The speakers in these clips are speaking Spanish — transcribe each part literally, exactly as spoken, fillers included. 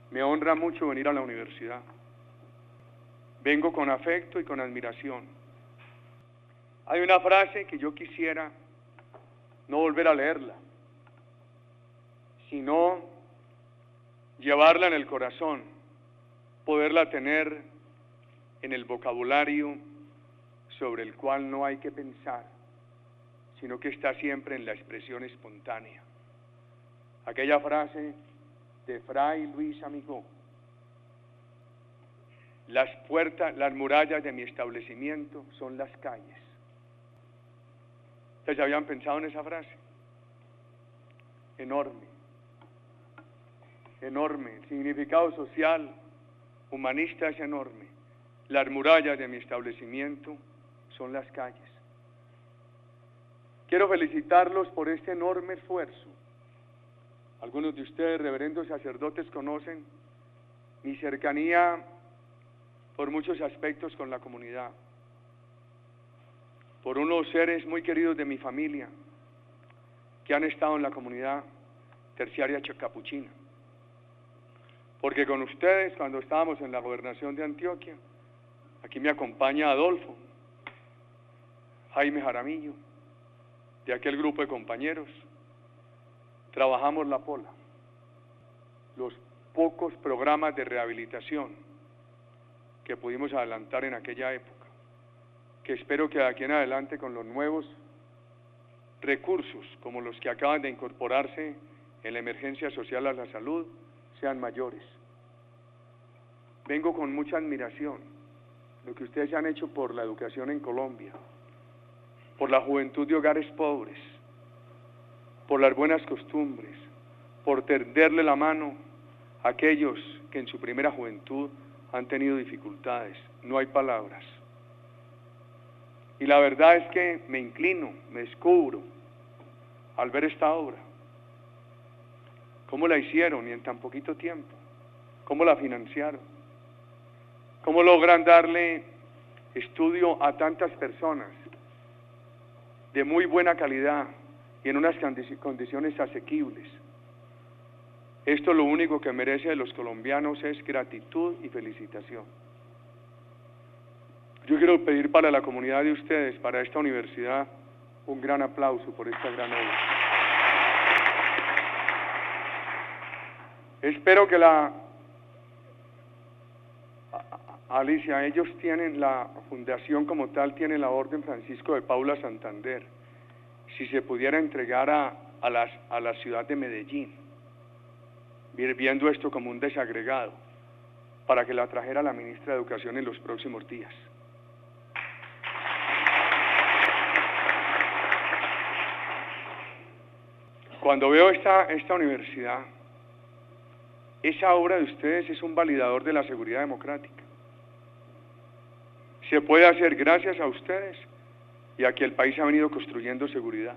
Me honra mucho venir a la universidad. Vengo con afecto y con admiración. Hay una frase que yo quisiera no volver a leerla, sino llevarla en el corazón, poderla tener en el vocabulario sobre el cual no hay que pensar, sino que está siempre en la expresión espontánea. Aquella frase de Fray Luis Amigó: las puertas, las murallas de mi establecimiento son las calles. ¿Ustedes habían pensado en esa frase? Enorme, enorme, el significado social, humanista es enorme. Las murallas de mi establecimiento son las calles. Quiero felicitarlos por este enorme esfuerzo. Algunos de ustedes, reverendos sacerdotes, conocen mi cercanía por muchos aspectos con la comunidad, por unos seres muy queridos de mi familia que han estado en la comunidad terciaria capuchina, porque con ustedes, cuando estábamos en la gobernación de Antioquia, aquí me acompaña Adolfo, Jaime Jaramillo, de aquel grupo de compañeros, trabajamos la pola, los pocos programas de rehabilitación que pudimos adelantar en aquella época, que espero que de aquí en adelante, con los nuevos recursos, como los que acaban de incorporarse en la emergencia social a la salud, sean mayores. Vengo con mucha admiración lo que ustedes han hecho por la educación en Colombia, por la juventud de hogares pobres, por las buenas costumbres, por tenderle la mano a aquellos que en su primera juventud han tenido dificultades. No hay palabras. Y la verdad es que me inclino, me descubro al ver esta obra. ¿Cómo la hicieron y en tan poquito tiempo? ¿Cómo la financiaron? ¿Cómo logran darle estudio a tantas personas de muy buena calidad y en unas condiciones asequibles? Esto lo único que merece de los colombianos es gratitud y felicitación. Yo quiero pedir para la comunidad de ustedes, para esta universidad, un gran aplauso por esta gran obra. Espero que la... Alicia, ellos tienen, la fundación como tal tiene la Orden Francisco de Paula Santander. Si se pudiera entregar a, a, las, a la ciudad de Medellín, viendo esto como un desagregado, para que la trajera la ministra de Educación en los próximos días. Cuando veo esta, esta universidad, esa obra de ustedes es un validador de la seguridad democrática. Se puede hacer gracias a ustedes y a que el país ha venido construyendo seguridad.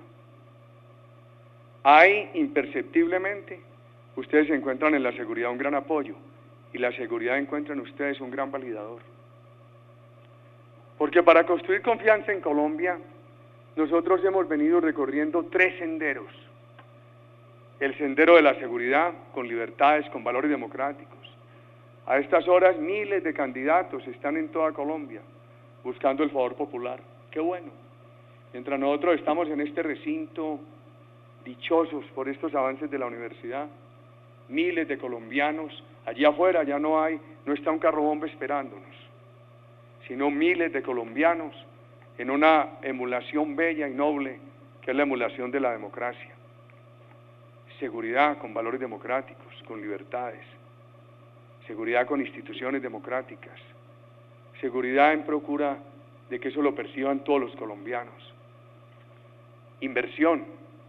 Hay, imperceptiblemente, ustedes encuentran en la seguridad un gran apoyo y la seguridad encuentra en ustedes un gran validador. Porque para construir confianza en Colombia, nosotros hemos venido recorriendo tres senderos. El sendero de la seguridad, con libertades, con valores democráticos. A estas horas miles de candidatos están en toda Colombia buscando el favor popular. ¡Qué bueno! Mientras nosotros estamos en este recinto, dichosos por estos avances de la universidad, miles de colombianos, allí afuera ya no hay, no está un carro bomba esperándonos, sino miles de colombianos en una emulación bella y noble, que es la emulación de la democracia. Seguridad con valores democráticos, con libertades, seguridad con instituciones democráticas, seguridad en procura de que eso lo perciban todos los colombianos. Inversión,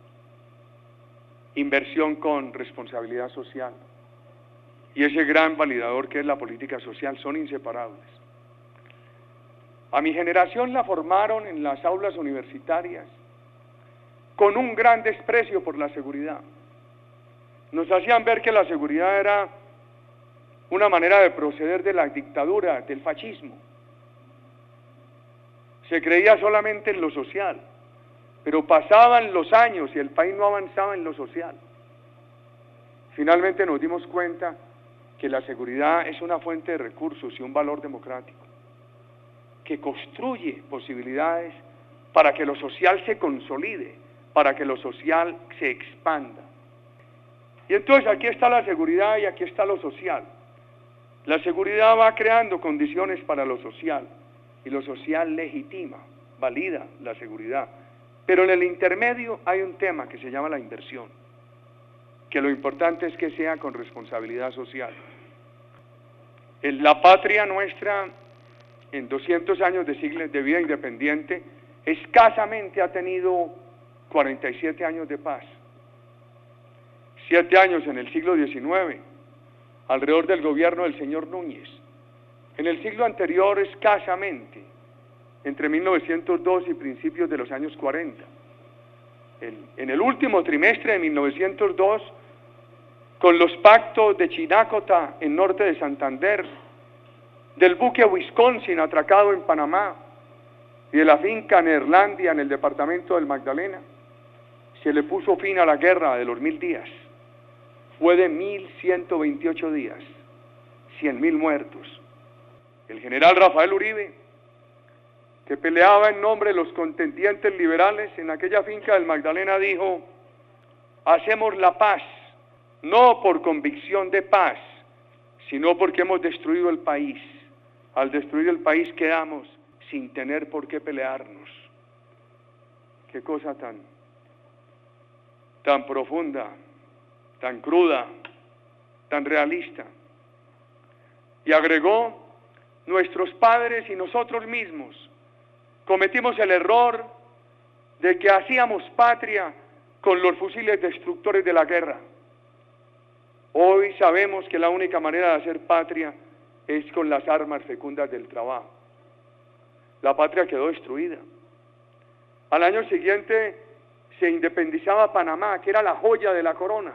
inversión con responsabilidad social, y ese gran validador que es la política social son inseparables. A mi generación la formaron en las aulas universitarias con un gran desprecio por la seguridad. Nos hacían ver que la seguridad era una manera de proceder de la dictadura, del fascismo. Se creía solamente en lo social, pero pasaban los años y el país no avanzaba en lo social. Finalmente nos dimos cuenta que la seguridad es una fuente de recursos y un valor democrático, que construye posibilidades para que lo social se consolide, para que lo social se expanda. Y entonces aquí está la seguridad y aquí está lo social. La seguridad va creando condiciones para lo social, y lo social legitima, valida la seguridad. Pero en el intermedio hay un tema que se llama la inversión, que lo importante es que sea con responsabilidad social. En la patria nuestra, en doscientos años de siglos de vida independiente, escasamente ha tenido cuarenta y siete años de paz. Siete años en el siglo diecinueve, alrededor del gobierno del señor Núñez. En el siglo anterior, escasamente, entre mil novecientos dos y principios de los años cuarenta. En, en el último trimestre de mil novecientos dos, con los pactos de Chinácota en norte de Santander, del buque Wisconsin atracado en Panamá y de la finca Neerlandia en el departamento del Magdalena, se le puso fin a la guerra de los mil días. Fue de mil ciento veintiocho días, cien mil muertos. El general Rafael Uribe, que peleaba en nombre de los contendientes liberales en aquella finca del Magdalena, dijo: hacemos la paz, no por convicción de paz, sino porque hemos destruido el país. Al destruir el país quedamos sin tener por qué pelearnos. Qué cosa tan, tan profunda, tan cruda, tan realista. Y agregó: nuestros padres y nosotros mismos cometimos el error de que hacíamos patria con los fusiles destructores de la guerra. Hoy sabemos que la única manera de hacer patria es con las armas fecundas del trabajo. La patria quedó destruida. Al año siguiente se independizaba Panamá, que era la joya de la corona.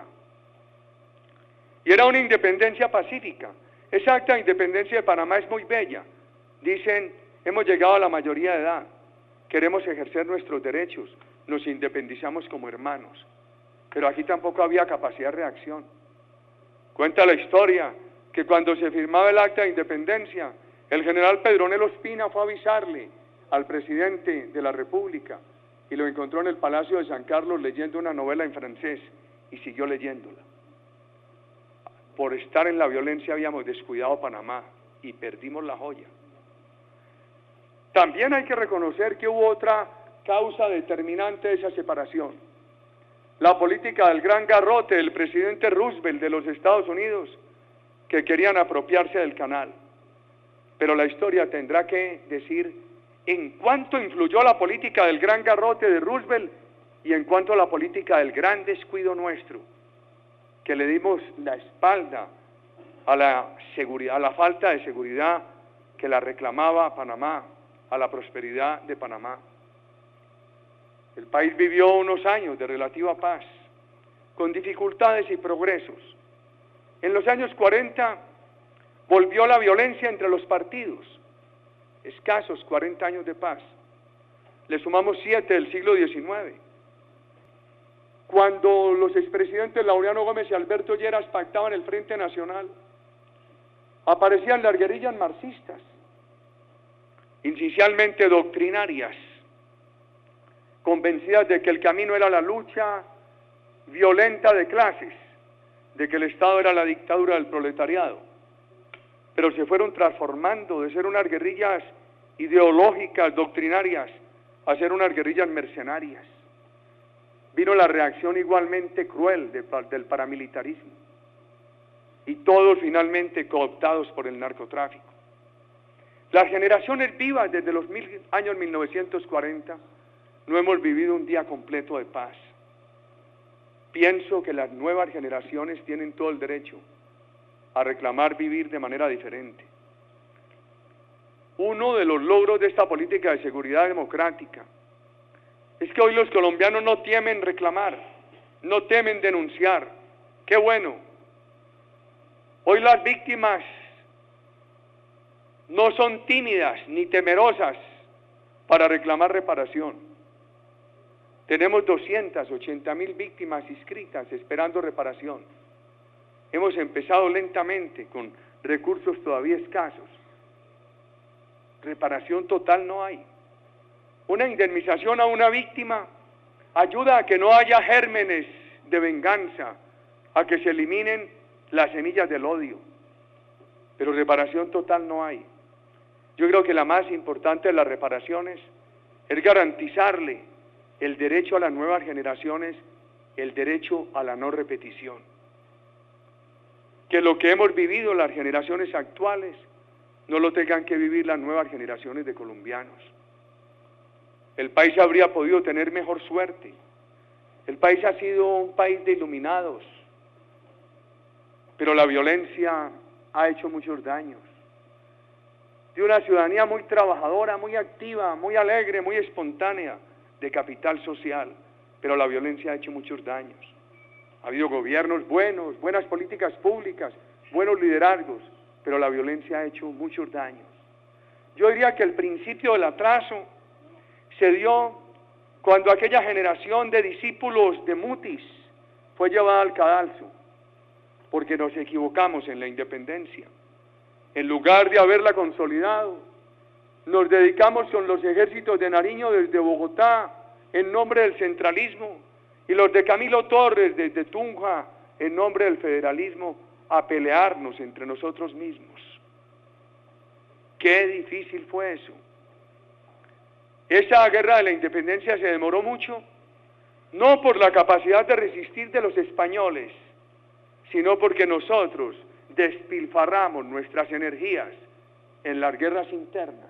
Y era una independencia pacífica. Esa acta de independencia de Panamá es muy bella. Dicen: hemos llegado a la mayoría de edad, queremos ejercer nuestros derechos, nos independizamos como hermanos. Pero aquí tampoco había capacidad de reacción. Cuenta la historia que cuando se firmaba el acta de independencia, el general Pedronelo Espina fue a avisarle al presidente de la República y lo encontró en el Palacio de San Carlos leyendo una novela en francés y siguió leyéndola. Por estar en la violencia habíamos descuidado Panamá y perdimos la joya. También hay que reconocer que hubo otra causa determinante de esa separación: la política del gran garrote del presidente Roosevelt de los Estados Unidos, que querían apropiarse del canal. Pero la historia tendrá que decir en cuánto influyó la política del gran garrote de Roosevelt y en cuanto a la política del gran descuido nuestro, que le dimos la espalda a la seguridad, a la falta de seguridad que la reclamaba Panamá, a la prosperidad de Panamá. El país vivió unos años de relativa paz, con dificultades y progresos. En los años cuarenta volvió la violencia entre los partidos, escasos cuarenta años de paz. Le sumamos siete del siglo diecinueve. Cuando los expresidentes Laureano Gómez y Alberto Lleras pactaban el Frente Nacional, aparecían las guerrillas marxistas, inicialmente doctrinarias, convencidas de que el camino era la lucha violenta de clases, de que el Estado era la dictadura del proletariado, pero se fueron transformando de ser unas guerrillas ideológicas, doctrinarias, a ser unas guerrillas mercenarias. Vino la reacción igualmente cruel de, del paramilitarismo, y todos finalmente cooptados por el narcotráfico. Las generaciones vivas desde los mil, años mil novecientos cuarenta no hemos vivido un día completo de paz. Pienso que las nuevas generaciones tienen todo el derecho a reclamar vivir de manera diferente. Uno de los logros de esta política de seguridad democrática es que hoy los colombianos no temen reclamar, no temen denunciar. ¡Qué bueno! Hoy las víctimas no son tímidas ni temerosas para reclamar reparación. Tenemos doscientas ochenta mil víctimas inscritas esperando reparación. hemos empezado lentamente con recursos todavía escasos. Reparación total no hay. Una indemnización a una víctima ayuda a que no haya gérmenes de venganza, a que se eliminen las semillas del odio, pero reparación total no hay. Yo creo que la más importante de las reparaciones es garantizarle el derecho a las nuevas generaciones, el derecho a la no repetición. Que lo que hemos vivido las generaciones actuales no lo tengan que vivir las nuevas generaciones de colombianos. El país habría podido tener mejor suerte. El país ha sido un país de iluminados, pero la violencia ha hecho muchos daños. De una ciudadanía muy trabajadora, muy activa, muy alegre, muy espontánea, de capital social, pero la violencia ha hecho muchos daños. Ha habido gobiernos buenos, buenas políticas públicas, buenos liderazgos, pero la violencia ha hecho muchos daños. Yo diría que el principio del atraso se dio cuando aquella generación de discípulos de Mutis fue llevada al cadalso, porque nos equivocamos en la independencia. En lugar de haberla consolidado, nos dedicamos con los ejércitos de Nariño desde Bogotá, en nombre del centralismo, y los de Camilo Torres desde Tunja, en nombre del federalismo, a pelearnos entre nosotros mismos. Qué difícil fue eso. Esa guerra de la independencia se demoró mucho, no por la capacidad de resistir de los españoles, sino porque nosotros despilfarramos nuestras energías en las guerras internas.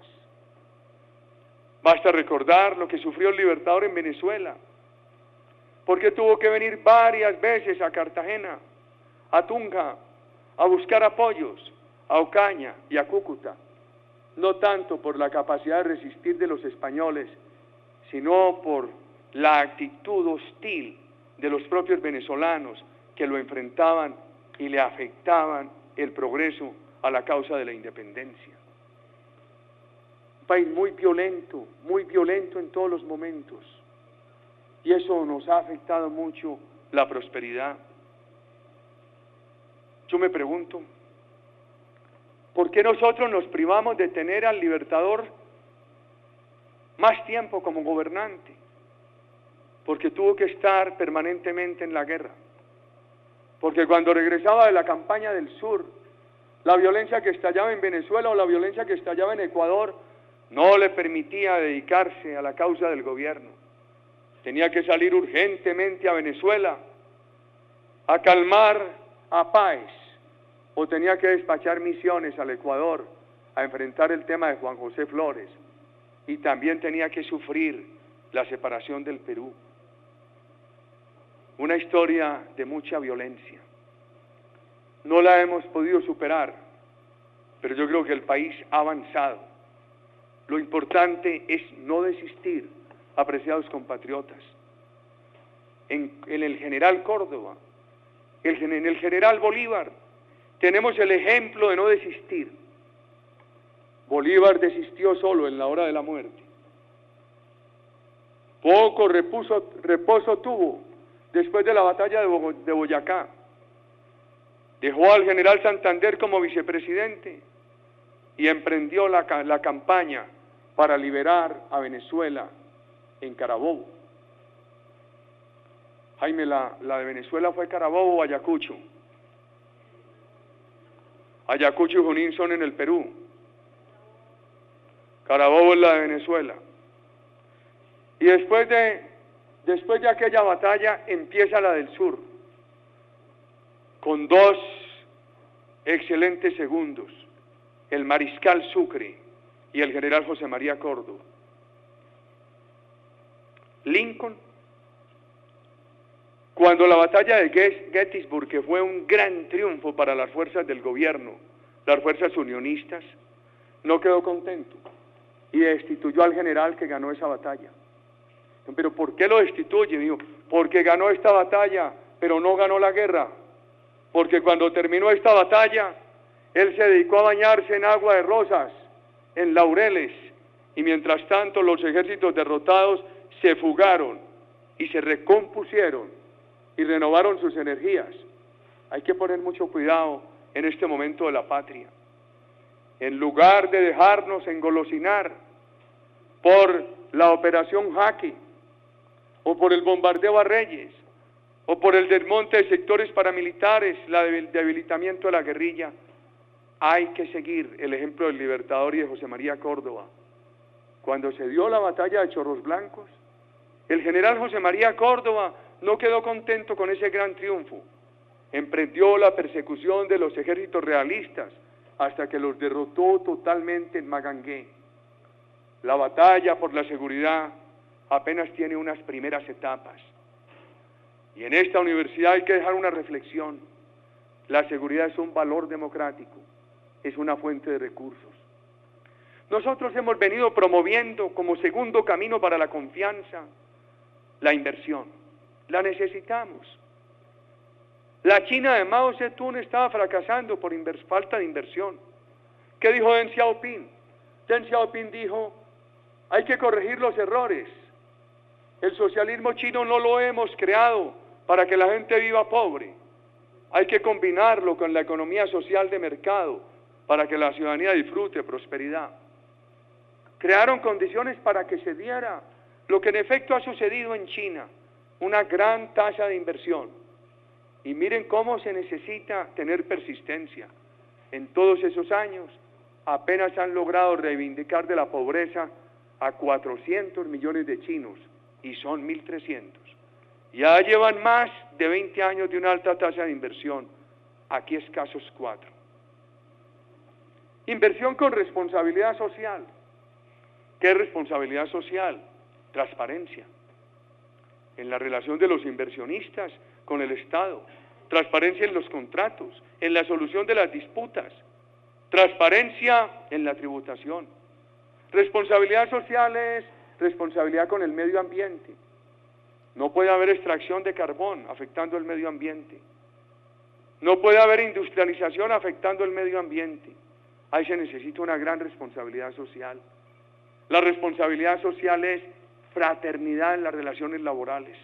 Basta recordar lo que sufrió el Libertador en Venezuela, porque tuvo que venir varias veces a Cartagena, a Tunja, a buscar apoyos, a Ocaña y a Cúcuta, no tanto por la capacidad de resistir de los españoles, sino por la actitud hostil de los propios venezolanos que lo enfrentaban y le afectaban el progreso a la causa de la independencia. Un país muy violento, muy violento en todos los momentos, y eso nos ha afectado mucho la prosperidad. Yo me pregunto, ¿por qué nosotros nos privamos de tener al Libertador más tiempo como gobernante? Porque tuvo que estar permanentemente en la guerra. Porque cuando regresaba de la campaña del sur, la violencia que estallaba en Venezuela o la violencia que estallaba en Ecuador no le permitía dedicarse a la causa del gobierno. Tenía que salir urgentemente a Venezuela a calmar a Páez, o tenía que despachar misiones al Ecuador a enfrentar el tema de Juan José Flores, y también tenía que sufrir la separación del Perú. Una historia de mucha violencia. No la hemos podido superar, pero yo creo que el país ha avanzado. Lo importante es no desistir, apreciados compatriotas. En, en el general Córdoba, el, en el general Bolívar, tenemos el ejemplo de no desistir. Bolívar desistió solo en la hora de la muerte. Poco repuso, reposo tuvo después de la batalla de, Bo, de Boyacá. Dejó al general Santander como vicepresidente y emprendió la, la campaña para liberar a Venezuela en Carabobo. Jaime, la, la de Venezuela fue Carabobo o Ayacucho. Ayacucho y Junín son en el Perú. Carabobo es la de Venezuela. Y después de, después de aquella batalla empieza la del sur, con dos excelentes segundos, el mariscal Sucre y el general José María Córdoba. Lincoln, cuando la batalla de Gettysburg, que fue un gran triunfo para las fuerzas del gobierno, las fuerzas unionistas, no quedó contento y destituyó al general que ganó esa batalla. ¿Pero por qué lo destituye? Digo, porque ganó esta batalla, pero no ganó la guerra. Porque cuando terminó esta batalla, él se dedicó a bañarse en agua de rosas, en laureles, y mientras tanto los ejércitos derrotados se fugaron y se recompusieron y renovaron sus energías. hay que poner mucho cuidado en este momento de la patria. En lugar de dejarnos engolosinar por la operación Jaque, o por el bombardeo a Reyes, o por el desmonte de sectores paramilitares, el debilitamiento de la guerrilla, hay que seguir el ejemplo del Libertador y de José María Córdoba. Cuando se dio la batalla de Chorros Blancos, el general José María Córdoba no quedó contento con ese gran triunfo. Emprendió la persecución de los ejércitos realistas hasta que los derrotó totalmente en Magangué. La batalla por la seguridad apenas tiene unas primeras etapas. Y en esta universidad hay que dejar una reflexión. La seguridad es un valor democrático, es una fuente de recursos. Nosotros hemos venido promoviendo como segundo camino para la confianza la inversión. La necesitamos. La China de Mao Zedong estaba fracasando por falta de inversión. ¿Qué dijo Deng Xiaoping? Deng Xiaoping dijo, hay que corregir los errores. El socialismo chino no lo hemos creado para que la gente viva pobre. Hay que combinarlo con la economía social de mercado para que la ciudadanía disfrute prosperidad. Crearon condiciones para que se diera lo que en efecto ha sucedido en China, una gran tasa de inversión. Y miren cómo se necesita tener persistencia. En todos esos años apenas han logrado reivindicar de la pobreza a cuatrocientos millones de chinos, y son mil trescientos. Ya llevan más de veinte años de una alta tasa de inversión, aquí escasos cuatro. Inversión con responsabilidad social. ¿Qué es responsabilidad social? Transparencia. En la relación de los inversionistas con el Estado, transparencia en los contratos, en la solución de las disputas, transparencia en la tributación. Responsabilidad social es responsabilidad con el medio ambiente. No puede haber extracción de carbón afectando el medio ambiente. No puede haber industrialización afectando el medio ambiente. Ahí se necesita una gran responsabilidad social. La responsabilidad social es fraternidad en las relaciones laborales.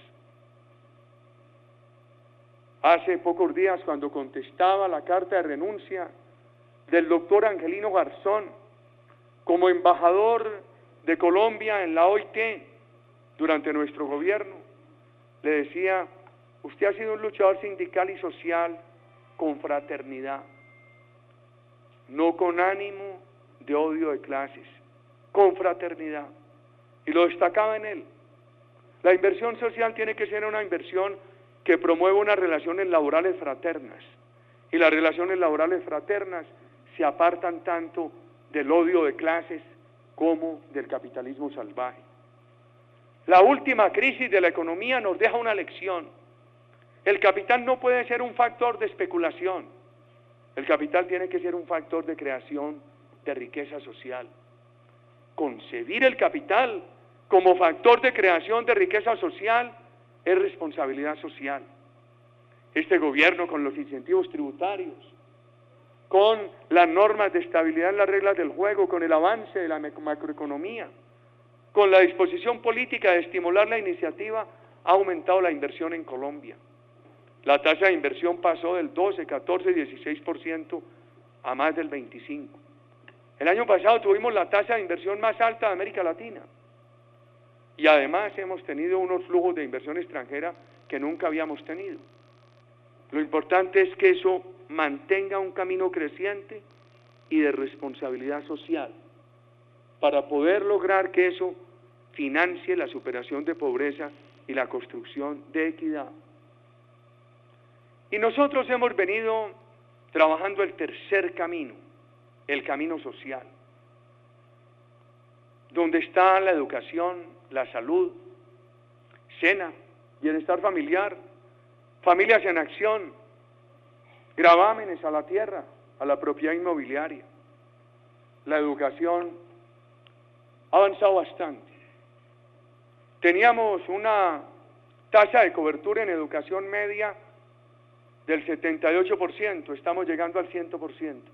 Hace pocos días, cuando contestaba la carta de renuncia del doctor Angelino Garzón como embajador de Colombia en la O I T durante nuestro gobierno, le decía, usted ha sido un luchador sindical y social con fraternidad, no con ánimo de odio de clases, con fraternidad. Y lo destacaba en él. La inversión social tiene que ser una inversión que promueva unas relaciones laborales fraternas. Y las relaciones laborales fraternas se apartan tanto del odio de clases como del capitalismo salvaje. La última crisis de la economía nos deja una lección. El capital no puede ser un factor de especulación. El capital tiene que ser un factor de creación de riqueza social. Concebir el capital como factor de creación de riqueza social es responsabilidad social. Este gobierno, con los incentivos tributarios, con las normas de estabilidad en las reglas del juego, con el avance de la macroeconomía, con la disposición política de estimular la iniciativa, ha aumentado la inversión en Colombia. La tasa de inversión pasó del doce, catorce, dieciséis por ciento a más del veinticinco por ciento. El año pasado tuvimos la tasa de inversión más alta de América Latina. Y además hemos tenido unos flujos de inversión extranjera que nunca habíamos tenido. Lo importante es que eso mantenga un camino creciente y de responsabilidad social, para poder lograr que eso financie la superación de pobreza y la construcción de equidad. Y nosotros hemos venido trabajando el tercer camino, el camino social, donde está la educación, la salud, SENA, bienestar familiar, familias en acción, gravámenes a la tierra, a la propiedad inmobiliaria. La educación ha avanzado bastante. Teníamos una tasa de cobertura en educación media del setenta y ocho por ciento, estamos llegando al cien por ciento.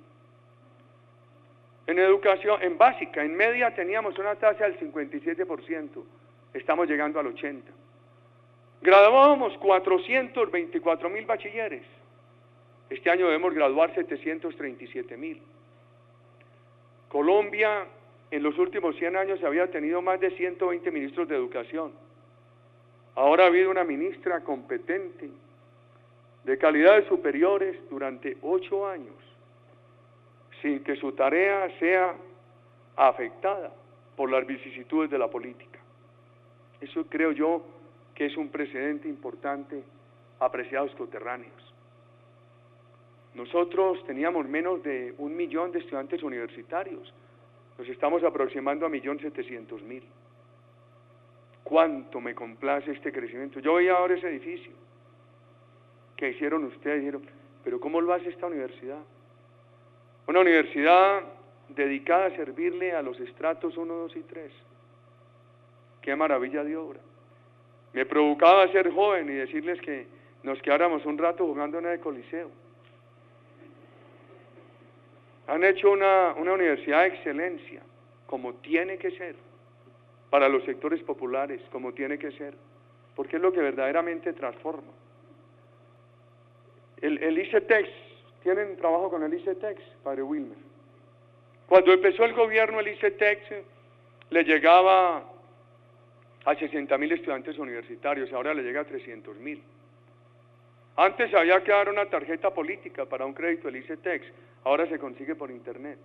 En educación, en básica, en media teníamos una tasa del cincuenta y siete por ciento, estamos llegando al ochenta por ciento. Graduábamos cuatrocientos veinticuatro mil bachilleres, Este año debemos graduar setecientos treinta y siete mil. Colombia en los últimos cien años había tenido más de ciento veinte ministros de educación. Ahora ha habido una ministra competente, de calidades superiores durante ocho años, sin que su tarea sea afectada por las vicisitudes de la política. Eso creo yo que es un precedente importante, apreciados coterráneos. Nosotros teníamos menos de un millón de estudiantes universitarios, nos estamos aproximando a un millón setecientos mil. ¿Cuánto me complace este crecimiento? Yo veía ahora ese edificio que hicieron ustedes, dijeron, pero ¿cómo lo hace esta universidad? Una universidad dedicada a servirle a los estratos uno, dos y tres. ¡Qué maravilla de obra! Me provocaba ser joven y decirles que nos quedáramos un rato jugando en el Coliseo. Han hecho una, una universidad de excelencia, como tiene que ser, para los sectores populares, como tiene que ser, porque es lo que verdaderamente transforma. El, el ICETEX, ¿tienen trabajo con el ICETEX, padre Wilmer? Cuando empezó el gobierno, el ICETEX le llegaba a sesenta mil estudiantes universitarios, ahora le llega a trescientos mil. Antes había que dar una tarjeta política para un crédito del ICETEX, ahora se consigue por internet.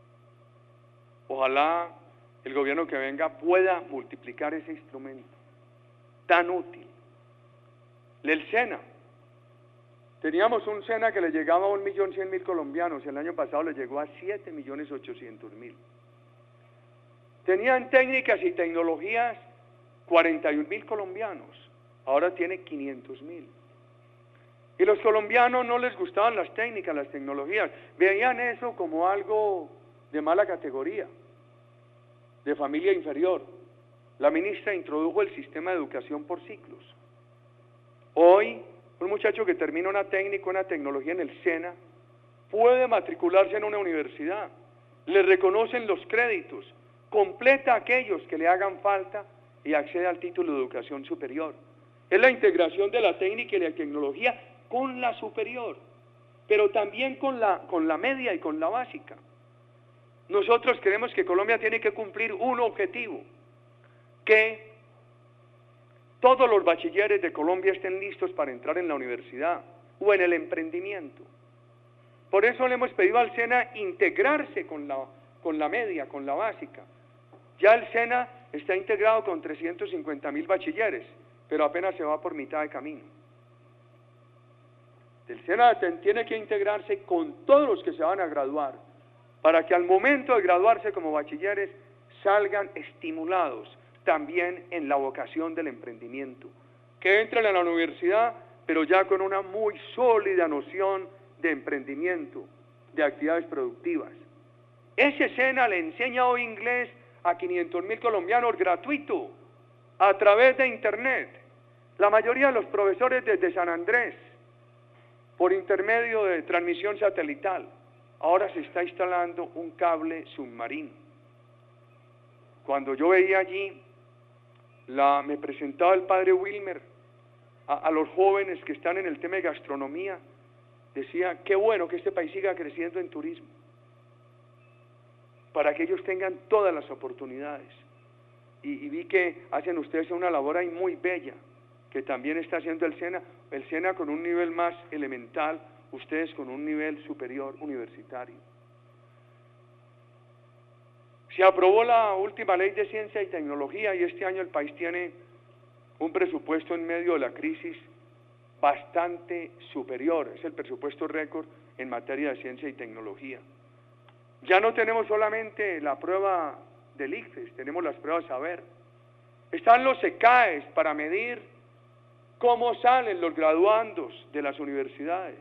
Ojalá el gobierno que venga pueda multiplicar ese instrumento tan útil. El SENA. Teníamos un SENA que le llegaba a un millón cien mil colombianos, el año pasado le llegó a siete millones ochocientos mil. Tenían técnicas y tecnologías cuarenta y un mil colombianos, ahora tiene quinientos mil. Y los colombianos no les gustaban las técnicas, las tecnologías, veían eso como algo de mala categoría, de familia inferior. La ministra introdujo el sistema de educación por ciclos. Hoy, un muchacho que termina una técnica, una tecnología en el SENA, puede matricularse en una universidad, le reconocen los créditos, completa aquellos que le hagan falta y accede al título de educación superior. Es la integración de la técnica y la tecnología con la superior, pero también con la, con la media y con la básica. Nosotros creemos que Colombia tiene que cumplir un objetivo, que todos los bachilleres de Colombia estén listos para entrar en la universidad o en el emprendimiento. Por eso le hemos pedido al SENA integrarse con la, con la media, con la básica. Ya el SENA está integrado con trescientos cincuenta mil bachilleres, pero apenas se va por mitad de camino. El SENA tiene que integrarse con todos los que se van a graduar, para que al momento de graduarse como bachilleres salgan estimulados también en la vocación del emprendimiento, que entren a la universidad, pero ya con una muy sólida noción de emprendimiento, de actividades productivas. Ese SENA le enseña hoy inglés a quinientos mil colombianos gratuito, a través de internet. La mayoría de los profesores desde San Andrés, por intermedio de transmisión satelital. Ahora se está instalando un cable submarino. Cuando yo veía allí, la, me presentaba el padre Wilmer a, a los jóvenes que están en el tema de gastronomía, decía, qué bueno que este país siga creciendo en turismo, para que ellos tengan todas las oportunidades. Y, y vi que hacen ustedes una labor ahí muy bella, que también está haciendo el SENA, el SENA con un nivel más elemental, ustedes con un nivel superior universitario. Se aprobó la última ley de ciencia y tecnología y este año el país tiene un presupuesto en medio de la crisis bastante superior, es el presupuesto récord en materia de ciencia y tecnología. Ya no tenemos solamente la prueba del ICFES, tenemos las pruebas saber. Están los SECAES para medir cómo salen los graduandos de las universidades.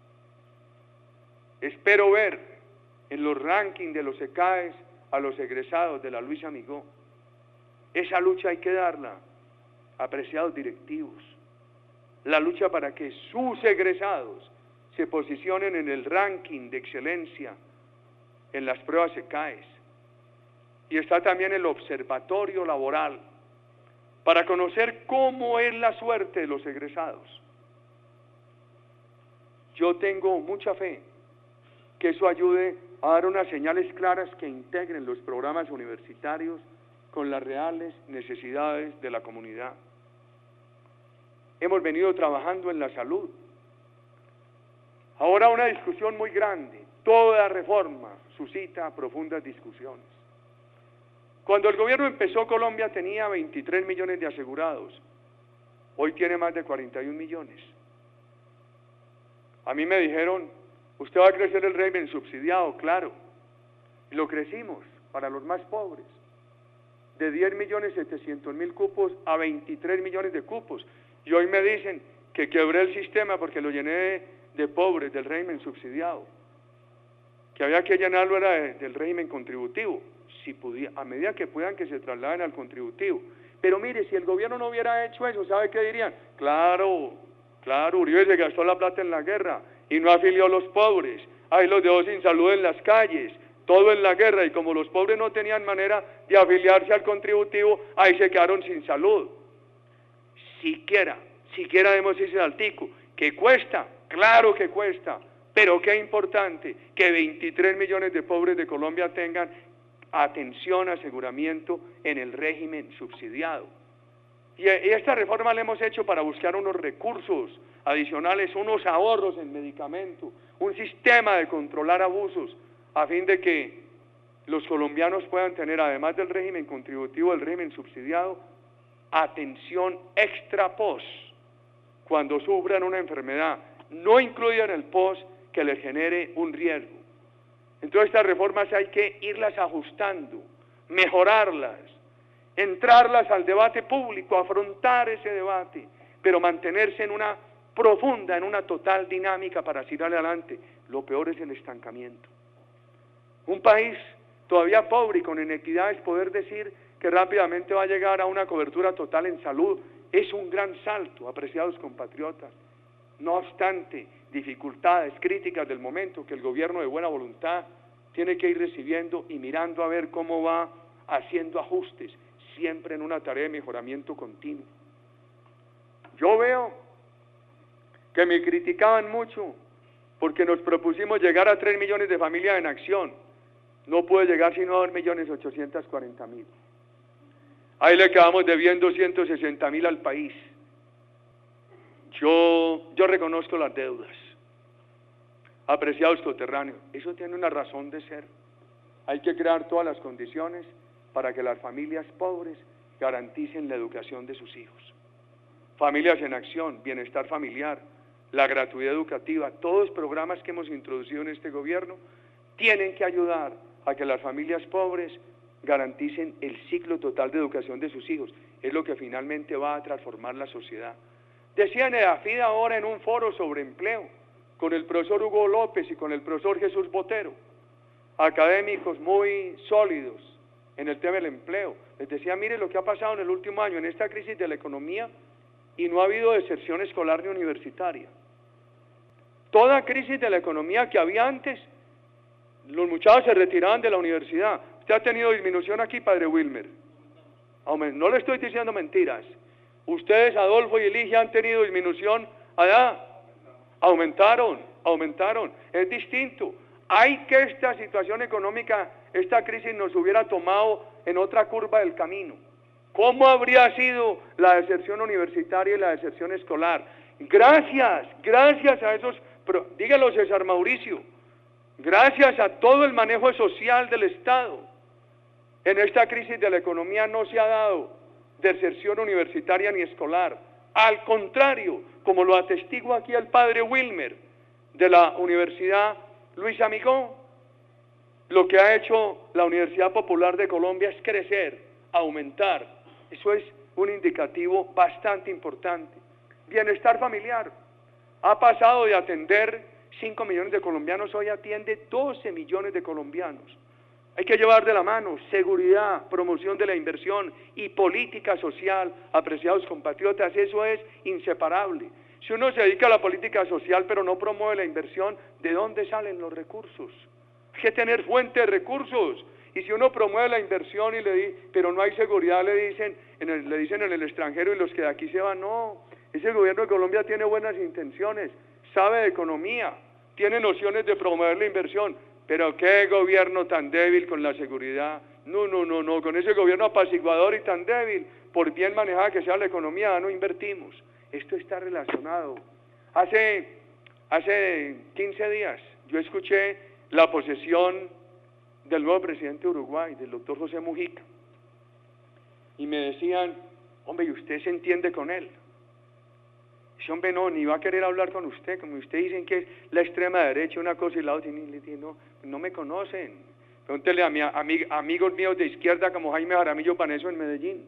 Espero ver en los rankings de los SECAES a los egresados de la Luis Amigó. Esa lucha hay que darla, apreciados directivos. La lucha para que sus egresados se posicionen en el ranking de excelencia en las pruebas SECAES. Y está también el observatorio laboral, para conocer cómo es la suerte de los egresados. Yo tengo mucha fe que eso ayude a dar unas señales claras que integren los programas universitarios con las reales necesidades de la comunidad. Hemos venido trabajando en la salud. Ahora una discusión muy grande. Toda reforma suscita profundas discusiones. Cuando el gobierno empezó, Colombia tenía veintitrés millones de asegurados. Hoy tiene más de cuarenta y un millones. A mí me dijeron, usted va a crecer el régimen subsidiado, claro. Y lo crecimos para los más pobres. De diez millones setecientos mil cupos a veintitrés millones de cupos. Y hoy me dicen que quebré el sistema porque lo llené de, de pobres del régimen subsidiado. Que había que llenarlo era de, del régimen contributivo. Si podía, a medida que puedan que se trasladen al contributivo. Pero mire, si el gobierno no hubiera hecho eso, ¿sabe qué dirían? Claro, claro, Uribe se gastó la plata en la guerra y no afilió a los pobres. Ahí los dejó sin salud en las calles, todo en la guerra, y como los pobres no tenían manera de afiliarse al contributivo, ahí se quedaron sin salud. Siquiera, siquiera demos ese saltico, que cuesta, claro que cuesta, pero qué importante que veintitrés millones de pobres de Colombia tengan atención, aseguramiento en el régimen subsidiado. Y esta reforma la hemos hecho para buscar unos recursos adicionales, unos ahorros en medicamentos, un sistema de controlar abusos, a fin de que los colombianos puedan tener, además del régimen contributivo, del régimen subsidiado, atención extra post, cuando sufran una enfermedad, no incluida en el post que les genere un riesgo. Entonces estas reformas hay que irlas ajustando, mejorarlas, entrarlas al debate público, afrontar ese debate, pero mantenerse en una profunda, en una total dinámica para seguir adelante. Lo peor es el estancamiento. Un país todavía pobre y con inequidades, poder decir que rápidamente va a llegar a una cobertura total en salud es un gran salto, apreciados compatriotas. No obstante, dificultades, críticas del momento que el gobierno de buena voluntad tiene que ir recibiendo y mirando a ver cómo va haciendo ajustes, siempre en una tarea de mejoramiento continuo. Yo veo que me criticaban mucho porque nos propusimos llegar a tres millones de familias en acción. No puede llegar sino a dos millones ochocientos cuarenta mil. Ahí le quedamos debiendo ciento sesenta mil al país. Yo, yo reconozco las deudas, apreciados coterráneos, eso tiene una razón de ser. Hay que crear todas las condiciones para que las familias pobres garanticen la educación de sus hijos. Familias en acción, bienestar familiar, la gratuidad educativa, todos los programas que hemos introducido en este gobierno tienen que ayudar a que las familias pobres garanticen el ciclo total de educación de sus hijos. Es lo que finalmente va a transformar la sociedad. Decían EDAFID ahora en un foro sobre empleo, con el profesor Hugo López y con el profesor Jesús Botero, académicos muy sólidos en el tema del empleo. Les decía, mire lo que ha pasado en el último año, en esta crisis de la economía, y no ha habido deserción escolar ni universitaria. Toda crisis de la economía que había antes, los muchachos se retiraban de la universidad. Usted ha tenido disminución aquí, padre Wilmer. No le estoy diciendo mentiras. Ustedes, Adolfo y Eligia, han tenido disminución allá. Aumentaron, aumentaron. Es distinto. Hay que esta situación económica, esta crisis nos hubiera tomado en otra curva del camino. ¿Cómo habría sido la deserción universitaria y la deserción escolar? Gracias, gracias a esos, pero, dígalo César Mauricio, gracias a todo el manejo social del Estado. En esta crisis de la economía no se ha dado deserción universitaria ni escolar. Al contrario, como lo atestigua aquí el padre Wilmer de la Universidad Luis Amigón, lo que ha hecho la Universidad Popular de Colombia es crecer, aumentar. Eso es un indicativo bastante importante. Bienestar familiar. Ha pasado de atender cinco millones de colombianos, hoy atiende doce millones de colombianos. Hay que llevar de la mano seguridad, promoción de la inversión y política social, apreciados compatriotas, eso es inseparable. Si uno se dedica a la política social pero no promueve la inversión, ¿de dónde salen los recursos? Hay que tener fuente de recursos. Y si uno promueve la inversión y le di, pero no hay seguridad, le dicen, en el, le dicen en el extranjero y los que de aquí se van, no, ese gobierno de Colombia tiene buenas intenciones, sabe de economía, tiene nociones de promover la inversión, pero qué gobierno tan débil con la seguridad. No, no, no, no, con ese gobierno apaciguador y tan débil, por bien manejada que sea la economía, no invertimos. Esto está relacionado. Hace, hace quince días yo escuché la posesión del nuevo presidente de Uruguay, del doctor José Mujica, y me decían, hombre, ¿y usted se entiende con él? Ese hombre no, ni va a querer hablar con usted, como usted dicen que es la extrema derecha, una cosa y la otra, y le dije, no, no me conocen. Pregúntele a, mi, a mi, amigos míos de izquierda como Jaime Jaramillo Paneso en Medellín.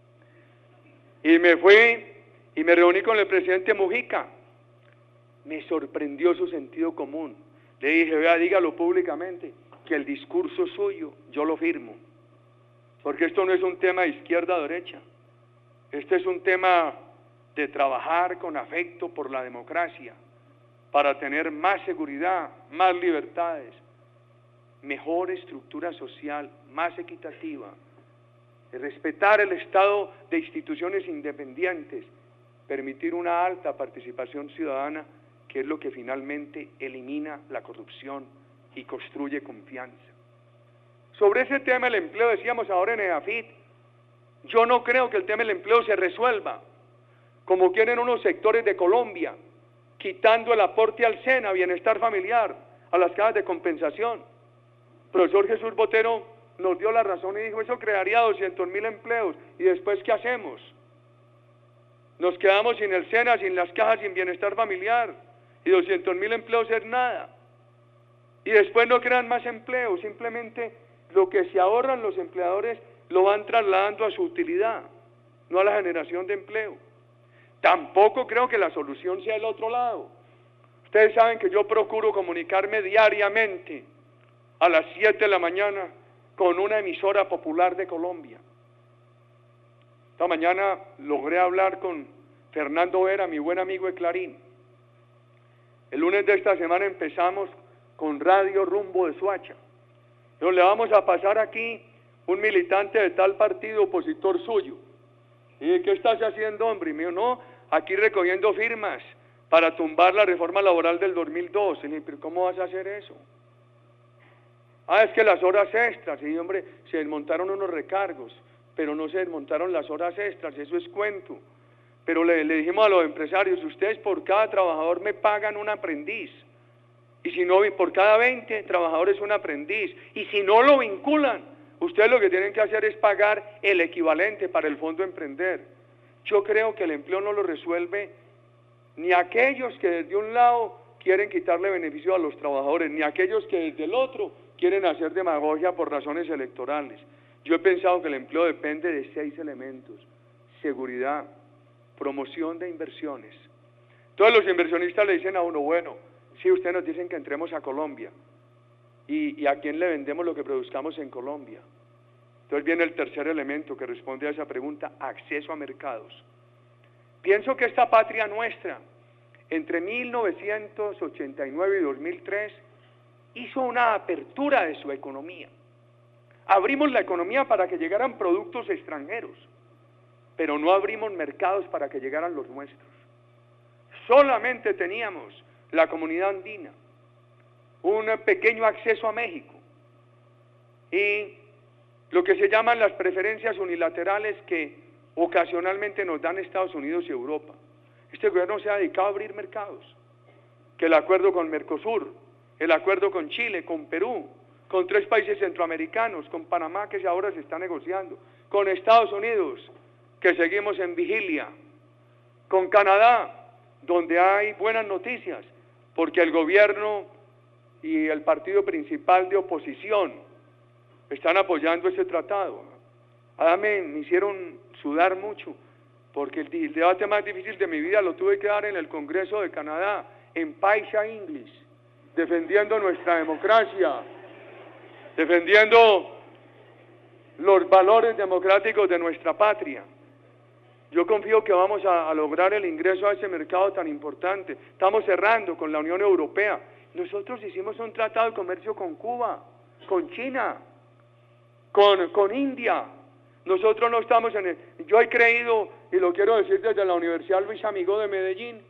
Y me fui y me reuní con el presidente Mujica. Me sorprendió su sentido común. Le dije, vea, dígalo públicamente, que el discurso suyo yo lo firmo. Porque esto no es un tema de izquierda o derecha. Este es un tema de trabajar con afecto por la democracia, para tener más seguridad, más libertades, mejor estructura social, más equitativa, de respetar el estado de instituciones independientes, permitir una alta participación ciudadana, que es lo que finalmente elimina la corrupción y construye confianza. Sobre ese tema del empleo, decíamos ahora en EDAFIT, yo no creo que el tema del empleo se resuelva como quieren unos sectores de Colombia, quitando el aporte al SENA, bienestar familiar, a las cajas de compensación. El profesor Jesús Botero nos dio la razón y dijo, eso crearía doscientos mil empleos, y después, ¿qué hacemos? Nos quedamos sin el SENA, sin las cajas, sin bienestar familiar, y doscientos mil empleos es nada. Y después no crean más empleos, simplemente lo que se ahorran los empleadores lo van trasladando a su utilidad, no a la generación de empleo. Tampoco creo que la solución sea el otro lado. Ustedes saben que yo procuro comunicarme diariamente a las siete de la mañana con una emisora popular de Colombia. Esta mañana logré hablar con Fernando Vera, mi buen amigo de Clarín. El lunes de esta semana empezamos con Radio Rumbo de Soacha. Entonces le vamos a pasar aquí un militante de tal partido opositor suyo. ¿Y qué estás haciendo, hombre? Y me dijo, no, aquí recogiendo firmas para tumbar la reforma laboral del dos mil dos. Y le dije, pero ¿cómo vas a hacer eso? Ah, es que las horas extras. Y dije, hombre, se desmontaron unos recargos, pero no se desmontaron las horas extras, eso es cuento. Pero le, le dijimos a los empresarios, ustedes por cada trabajador me pagan un aprendiz. Y si no, por cada veinte trabajadores un aprendiz. Y si no lo vinculan, ustedes lo que tienen que hacer es pagar el equivalente para el Fondo Emprender. Yo creo que el empleo no lo resuelve ni aquellos que desde un lado quieren quitarle beneficio a los trabajadores, ni aquellos que desde el otro quieren hacer demagogia por razones electorales. Yo he pensado que el empleo depende de seis elementos: seguridad, promoción de inversiones. Todos los inversionistas le dicen a uno, bueno, si ustedes nos dicen que entremos a Colombia, ¿y, y a quién le vendemos lo que produzcamos en Colombia? Entonces viene el tercer elemento que responde a esa pregunta: acceso a mercados. Pienso que esta patria nuestra, entre mil novecientos ochenta y nueve y dos mil tres, hizo una apertura de su economía. Abrimos la economía para que llegaran productos extranjeros, pero no abrimos mercados para que llegaran los nuestros. Solamente teníamos la comunidad andina, un pequeño acceso a México y lo que se llaman las preferencias unilaterales que ocasionalmente nos dan Estados Unidos y Europa. Este gobierno se ha dedicado a abrir mercados, que el acuerdo con Mercosur, el acuerdo con Chile, con Perú, con tres países centroamericanos, con Panamá que ahora se está negociando, con Estados Unidos, que seguimos en vigilia, con Canadá, donde hay buenas noticias, porque el gobierno y el partido principal de oposición están apoyando ese tratado. Ahora me, me hicieron sudar mucho, porque el, el debate más difícil de mi vida lo tuve que dar en el Congreso de Canadá, en Paisa English, defendiendo nuestra democracia, defendiendo los valores democráticos de nuestra patria. Yo confío que vamos a, a lograr el ingreso a ese mercado tan importante. Estamos cerrando con la Unión Europea. Nosotros hicimos un tratado de comercio con Cuba, con China, con, con India. Nosotros no estamos en el... Yo he creído, y lo quiero decir desde la Universidad Luis Amigó de Medellín,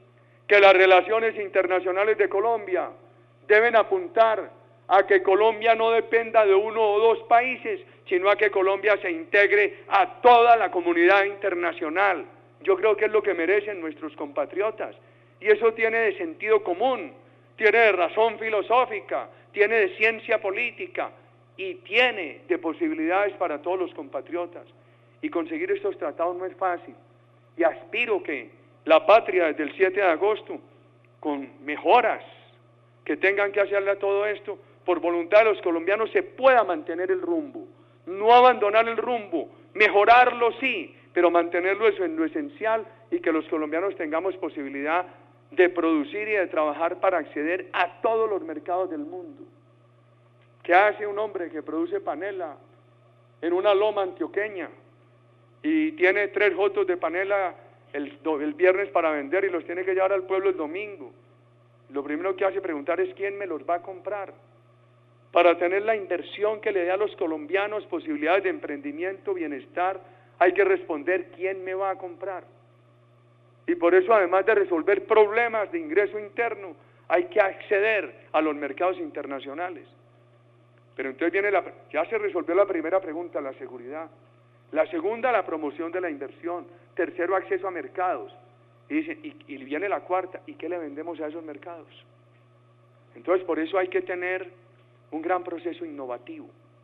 que las relaciones internacionales de Colombia deben apuntar a que Colombia no dependa de uno o dos países, sino a que Colombia se integre a toda la comunidad internacional. Yo creo que es lo que merecen nuestros compatriotas, y eso tiene de sentido común, tiene de razón filosófica, tiene de ciencia política, y tiene de posibilidades para todos los compatriotas. Y conseguir estos tratados no es fácil, y aspiro que la patria desde el siete de agosto, con mejoras que tengan que hacerle a todo esto, por voluntad de los colombianos se pueda mantener el rumbo, no abandonar el rumbo, mejorarlo sí, pero mantenerlo eso en lo esencial, y que los colombianos tengamos posibilidad de producir y de trabajar para acceder a todos los mercados del mundo. ¿Qué hace un hombre que produce panela en una loma antioqueña y tiene tres jotos de panela el, el viernes para vender y los tiene que llevar al pueblo el domingo? Lo primero que hace preguntar es quién me los va a comprar. Para tener la inversión que le dé a los colombianos posibilidades de emprendimiento, bienestar, hay que responder quién me va a comprar. Y por eso, además de resolver problemas de ingreso interno, hay que acceder a los mercados internacionales. Pero entonces viene la, ya se resolvió la primera pregunta, la seguridad. La segunda, la promoción de la inversión. Tercero, acceso a mercados. Y, dice, y, y viene la cuarta, ¿y qué le vendemos a esos mercados? Entonces, por eso hay que tener un gran proceso innovativo,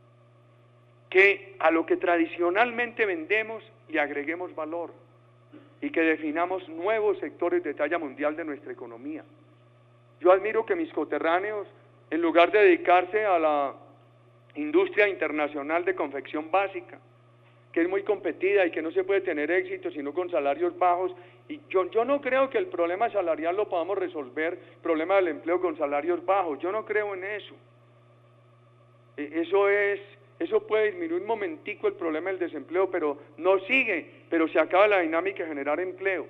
que a lo que tradicionalmente vendemos le agreguemos valor, y que definamos nuevos sectores de talla mundial de nuestra economía. Yo admiro que mis coterráneos, en lugar de dedicarse a la industria internacional de confección básica, que es muy competida y que no se puede tener éxito sino con salarios bajos, y yo, yo no creo que el problema salarial lo podamos resolver, el problema del empleo, con salarios bajos. Yo no creo en eso. Eso es, eso puede disminuir un momentico el problema del desempleo, pero no sigue, pero se acaba la dinámica de generar empleo.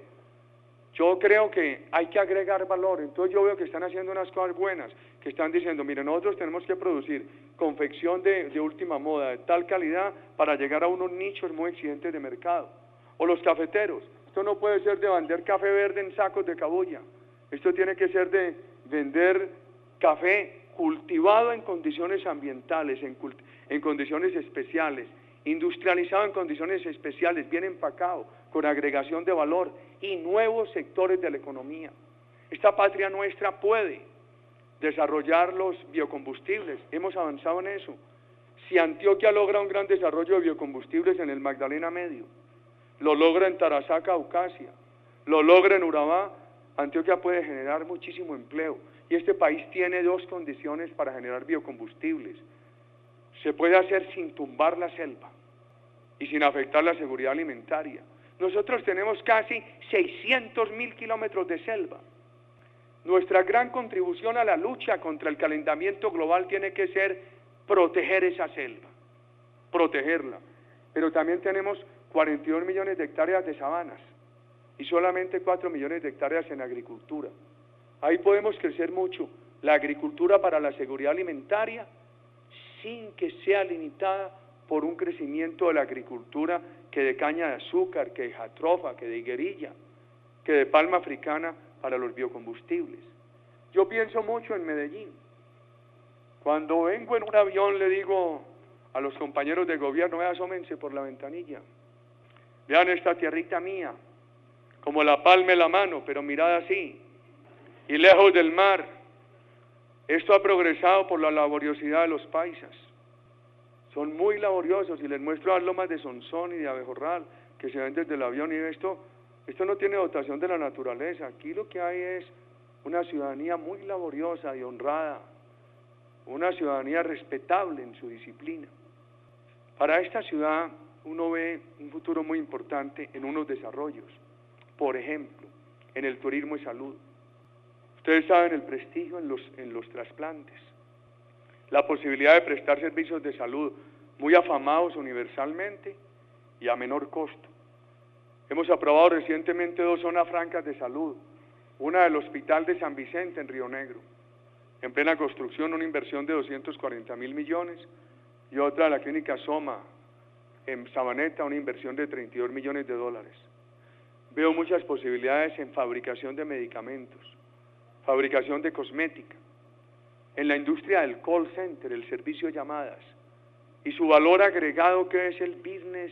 Yo creo que hay que agregar valor. Entonces yo veo que están haciendo unas cosas buenas, que están diciendo, mire, nosotros tenemos que producir confección de, de última moda, de tal calidad, para llegar a unos nichos muy exigentes de mercado. O los cafeteros, esto no puede ser de vender café verde en sacos de cabuya, esto tiene que ser de vender café cultivado en condiciones ambientales, en, en condiciones especiales, industrializado en condiciones especiales, bien empacado, con agregación de valor y nuevos sectores de la economía. Esta patria nuestra puede desarrollar los biocombustibles, hemos avanzado en eso. Si Antioquia logra un gran desarrollo de biocombustibles en el Magdalena Medio, lo logra en Tarazá, Caucasia, lo logra en Urabá, Antioquia puede generar muchísimo empleo. Y este país tiene dos condiciones para generar biocombustibles. Se puede hacer sin tumbar la selva y sin afectar la seguridad alimentaria. Nosotros tenemos casi seiscientos mil kilómetros de selva. Nuestra gran contribución a la lucha contra el calentamiento global tiene que ser proteger esa selva, protegerla. Pero también tenemos cuarenta y dos millones de hectáreas de sabanas y solamente cuatro millones de hectáreas en agricultura. Ahí podemos crecer mucho la agricultura para la seguridad alimentaria sin que sea limitada por un crecimiento de la agricultura que de caña de azúcar, que de jatrofa, que de higuerilla, que de palma africana para los biocombustibles. Yo pienso mucho en Medellín. Cuando vengo en un avión le digo a los compañeros de gobierno, vean, asómense por la ventanilla, vean esta tierrita mía, como la palma en la mano, pero mirad así, y lejos del mar. Esto ha progresado por la laboriosidad de los paisas. Son muy laboriosos, y les muestro las lomas de Sonsón y de Abejorral, que se ven desde el avión, y esto, esto no tiene dotación de la naturaleza. Aquí lo que hay es una ciudadanía muy laboriosa y honrada, una ciudadanía respetable en su disciplina. Para esta ciudad uno ve un futuro muy importante en unos desarrollos, por ejemplo, en el turismo y salud. Ustedes saben el prestigio en los, en los trasplantes, la posibilidad de prestar servicios de salud muy afamados universalmente y a menor costo. Hemos aprobado recientemente dos zonas francas de salud, una del Hospital de San Vicente en Río Negro, en plena construcción, una inversión de doscientos cuarenta mil millones, y otra de la Clínica Soma en Sabaneta, una inversión de treinta y dos millones de dólares. veo muchas posibilidades en fabricación de medicamentos, fabricación de cosmética, en la industria del call center, el servicio de llamadas, y su valor agregado que es el business,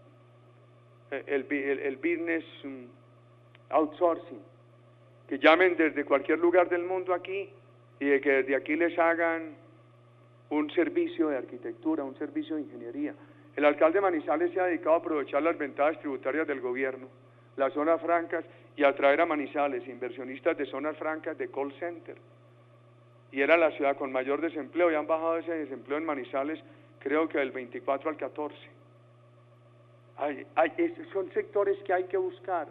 el, el, el business um, outsourcing, que llamen desde cualquier lugar del mundo aquí y de que desde aquí les hagan un servicio de arquitectura, un servicio de ingeniería. El alcalde Manizales se ha dedicado a aprovechar las ventajas tributarias del gobierno, las zonas francas, y a traer a Manizales inversionistas de zonas francas de call center. Y era la ciudad con mayor desempleo, y han bajado ese desempleo en Manizales, creo que del veinticuatro al catorce. Hay, hay, es, son sectores que hay que buscar.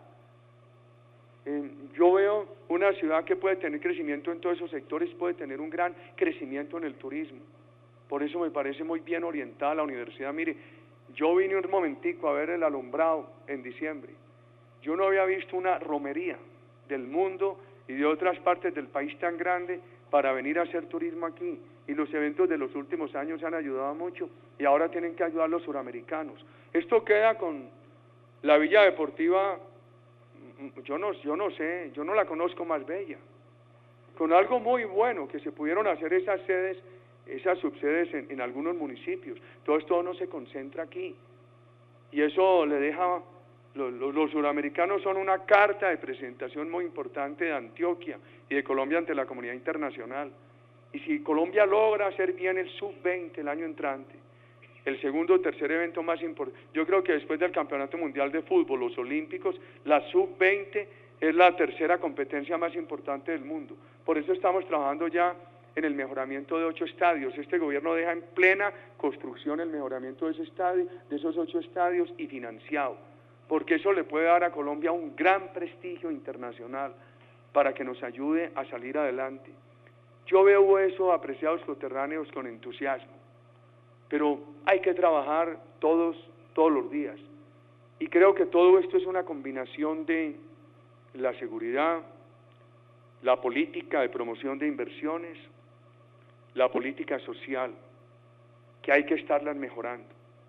Eh, yo veo una ciudad que puede tener crecimiento en todos esos sectores, puede tener un gran crecimiento en el turismo. Por eso me parece muy bien orientada la universidad. Mire, yo vine un momentico a ver el alumbrado en diciembre. Yo no había visto una romería del mundo y de otras partes del país tan grande para venir a hacer turismo aquí. Y los eventos de los últimos años han ayudado mucho y ahora tienen que ayudar los suramericanos. Esto queda con la Villa Deportiva, yo no, yo no sé, yo no la conozco más bella. Con algo muy bueno que se pudieron hacer esas sedes, esas subsedes en, en algunos municipios. Todo esto no se concentra aquí. Y eso le deja... Los, los, los suramericanos son una carta de presentación muy importante de Antioquia y de Colombia ante la comunidad internacional. Y si Colombia logra hacer bien el sub veinte el año entrante, el segundo o tercer evento más importante, yo creo que después del Campeonato Mundial de Fútbol, los Olímpicos, la sub veinte es la tercera competencia más importante del mundo. Por eso estamos trabajando ya en el mejoramiento de ocho estadios. Este gobierno deja en plena construcción el mejoramiento de ese estadio, de esos ocho estadios, y financiado, porque eso le puede dar a Colombia un gran prestigio internacional para que nos ayude a salir adelante. Yo veo eso, apreciados coterráneos, con entusiasmo, pero hay que trabajar todos, todos los días, y creo que todo esto es una combinación de la seguridad, la política de promoción de inversiones, la política social, que hay que estarlas mejorando.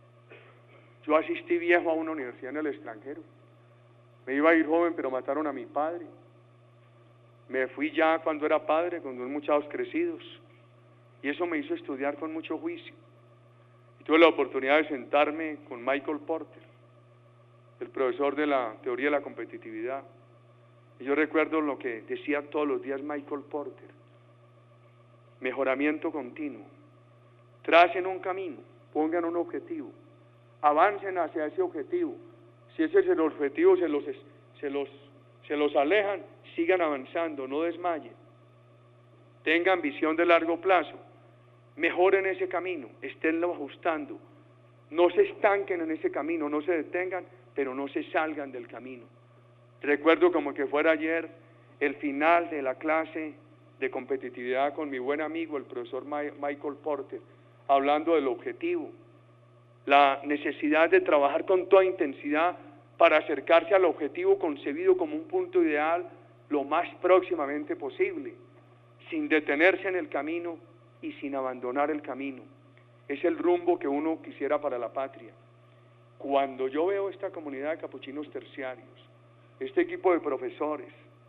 Yo asistí viejo a una universidad en el extranjero. Me iba a ir joven, pero mataron a mi padre. Me fui ya cuando era padre, con dos muchachos crecidos. Y eso me hizo estudiar con mucho juicio. Y tuve la oportunidad de sentarme con Michael Porter, el profesor de la teoría de la competitividad. Y yo recuerdo lo que decía todos los días Michael Porter: mejoramiento continuo. Tracen un camino, pongan un objetivo, avancen hacia ese objetivo. Si ese es el objetivo, se los, se los, se los alejan, sigan avanzando, no desmayen. Tengan visión de largo plazo, mejoren ese camino, esténlo ajustando. No se estanquen en ese camino, no se detengan, pero no se salgan del camino. Recuerdo como que fuera ayer el final de la clase de competitividad con mi buen amigo, el profesor Michael Porter, hablando del objetivo, la necesidad de trabajar con toda intensidad para acercarse al objetivo concebido como un punto ideal lo más próximamente posible, sin detenerse en el camino y sin abandonar el camino. Es el rumbo que uno quisiera para la patria. Cuando yo veo esta comunidad de capuchinos terciarios, este equipo de profesores,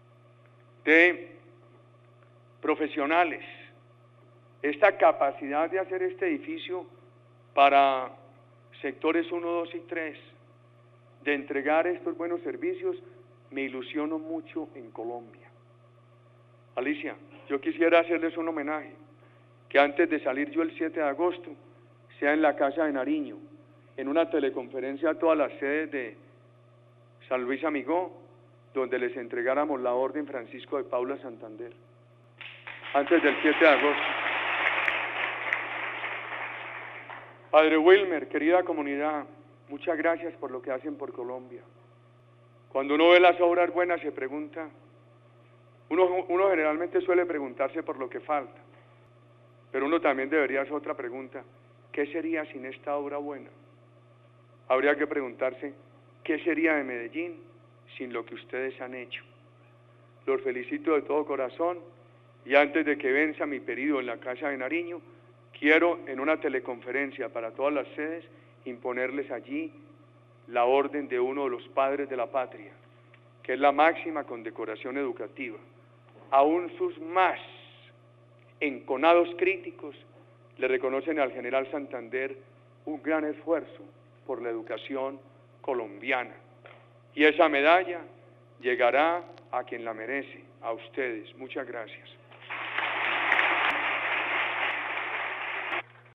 de profesionales, esta capacidad de hacer este edificio para sectores uno, dos y tres, de entregar estos buenos servicios, me ilusiono mucho en Colombia. Alicia, yo quisiera hacerles un homenaje, que antes de salir yo el siete de agosto, sea en la Casa de Nariño, en una teleconferencia a todas las sedes de San Luis Amigó, donde les entregáramos la Orden Francisco de Paula Santander, antes del siete de agosto. Padre Wilmer, querida comunidad, muchas gracias por lo que hacen por Colombia. Cuando uno ve las obras buenas se pregunta, uno, uno generalmente suele preguntarse por lo que falta, pero uno también debería hacer otra pregunta: ¿qué sería sin esta obra buena? Habría que preguntarse, ¿qué sería de Medellín sin lo que ustedes han hecho? Los felicito de todo corazón, y antes de que venza mi periodo en la Casa de Nariño, quiero en una teleconferencia para todas las sedes imponerles allí la orden de uno de los padres de la patria, que es la máxima condecoración educativa, aún sus más enconados críticos le reconocen al general Santander un gran esfuerzo por la educación colombiana. Y esa medalla llegará a quien la merece, a ustedes. Muchas gracias.